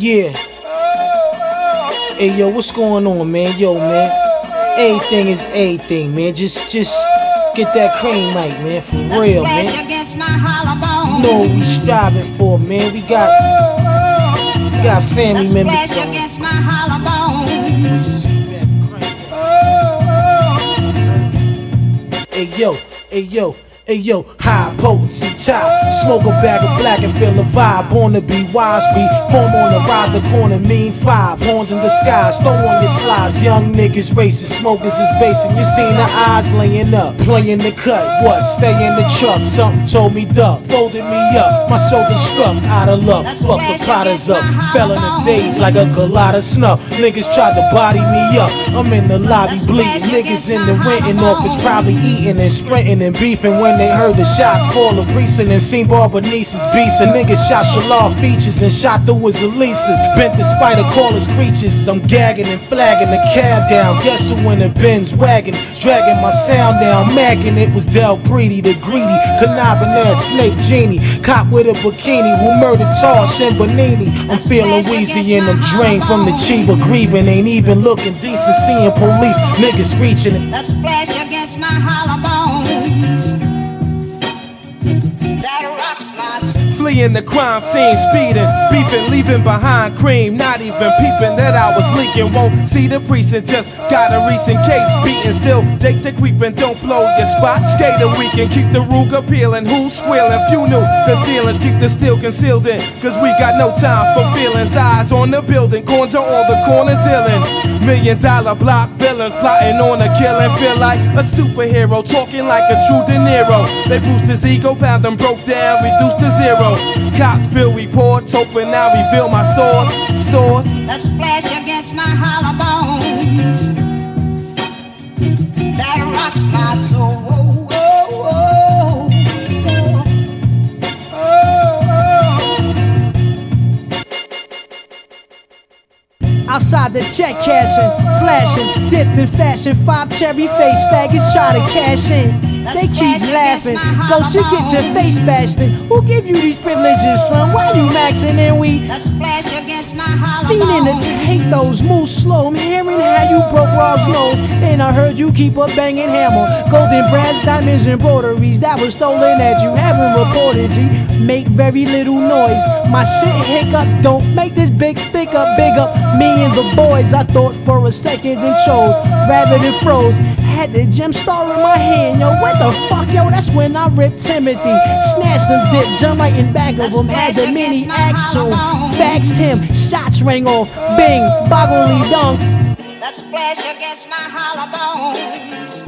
Yeah. Hey, yo, what's going on, man? Yo, man. Everything is everything, man. Just get that cream right, man. For real, man. You know what we striving for, man. We got family members. Hey, yo. Hey, yo. Hey yo, high potency top. Smoke a bag of black and feel a vibe. Born to be wise, we form on the rise. The corner mean five. Horns in the skies, throw on your slides. Young niggas racing, smokers is basing. You seen the eyes laying up, playing the cut. What? Stay in the truck. Something told me duck, folded me up. My shoulders struck, out of luck. Fuck the Pradas up. Fell in the days like a collide of snuff. Niggas tried to body me up. I'm in the lobby bleeding. Niggas in the renting office probably eating and sprinting and beefing when they heard the shots fall a precinct and seen Barbonice's beast. A nigga shot Shalal features and shot through his Elises. Bent the spider call his creatures. I'm gagging and flagging the cab down. Guess who in the Benz wagon? Dragging my sound down, macking. It was Del Breedy, the greedy, conniving ass snake genie. Cop with a bikini who murdered Charles Shambanini. I'm feeling wheezy and I'm drained from the Chiba grieving. Ain't even looking decent, seeing police niggas reaching it. Let's splash against my hollow bones. Fleeing the crime scene, speeding, beefing, leaving behind cream. Not even peeping that I was leaking. Won't see the precinct, just got a recent case beating. Still, Jakes are creeping, don't blow your spot. Skate a weekend, keep the Ruger peeling. Who's squealing? Few knew the dealings, keep the steel concealed in. Cause we got no time for feelings. Eyes on the building, corns on all the corners healing. $1 million block villains plotting on a killing. Feel like a superhero, talking like a true De Niro. They boost his ego, found them broke down, reduced to zero. Cops fill reports, hoping I reveal my source. Let's splash against my hollow bones. That rocks my soul. Outside the check cashing, flashing, dipped in fashion. 5 cherry face faggots try to cash in. They keep laughing, go should get your face bashed in. Who give you these privileges, son? Why you maxing and we feeding to hate those moves slow? I'm hearing how you broke Rob's nose, and I heard you keep a banging hammer. Golden brass, diamonds, embroideries that was stolen that you haven't reported. G, make very little noise. My shit hiccup, don't make this big stick up, big up. Me and the boys, I thought for a second and chose rather than froze. Had the gem star in my hand, yo, what the fuck, yo, that's when I ripped Timothy. Snatched some dip, jumped right in back of him, had the mini axe to him. Faxed him, shots rang off, bing, boggly dunk. Let's splash against my hollow bones.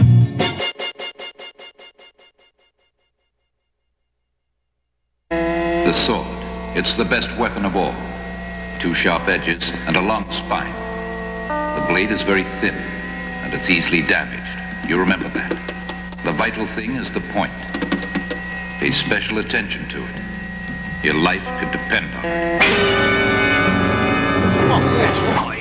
The sword, it's the best weapon of all. 2 sharp edges and a long spine. The blade is very thin and it's easily damaged. You remember that. The vital thing is the point. Pay special attention to it. Your life could depend on it. Fuck that.